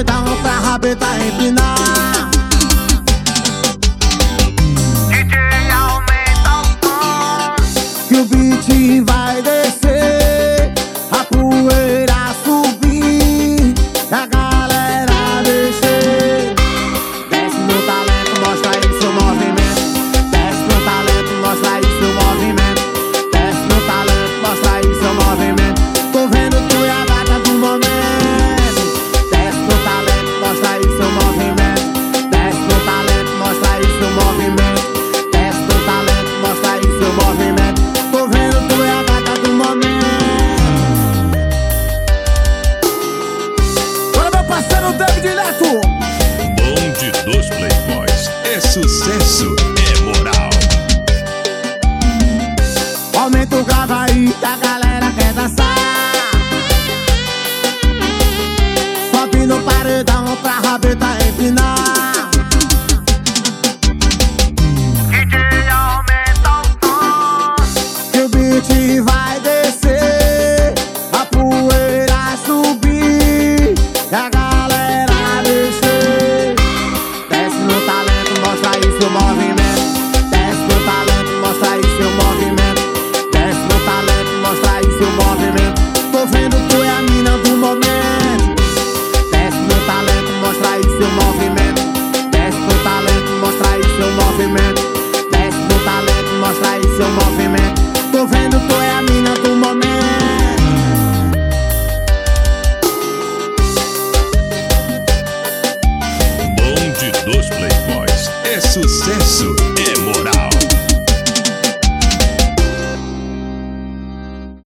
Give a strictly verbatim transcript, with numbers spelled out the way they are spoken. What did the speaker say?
paredão pra rabeta empinar. D J aumenta o som, Que o beat vai descer, a poeira subir, a galera descer. Desce no talento, mostra aí seu movimento. Desce no talento, mostra aí seu movimento. Desce no talento, mostra aí seu movimento. Tô vendo tu e a gata do momento. Desce no talento, mostra aí seu movimento. Desce no talento, mostra aí seu movimento. Desce no talento, mostra aí seu movimento. Tô vendo tu e a gata do momento. Olha meu parceiro David Neto. Bonde dos Playboys é sucesso, é moral. Aumenta o grave aí que a galera quer dançar. Sobe no paredão pra rabeta empinar. D J aumenta o som, Que o beat vai descer, a poeira subir, e a galera descer. Desce no talento, mostra aí seu movimento. Desce no talento, mostra aí seu movimento. Desce no talento, mostra aí seu movimento. Tô vendo tu é a mina do momento. Desce no talento, mostra aí seu movimento. Desce no talento, mostra aí seu movimento. Desce no talento, mostra aí seu movimento. Tô vendo tu é a mina do momento. Bonde dos Playboys é sucesso, é moral.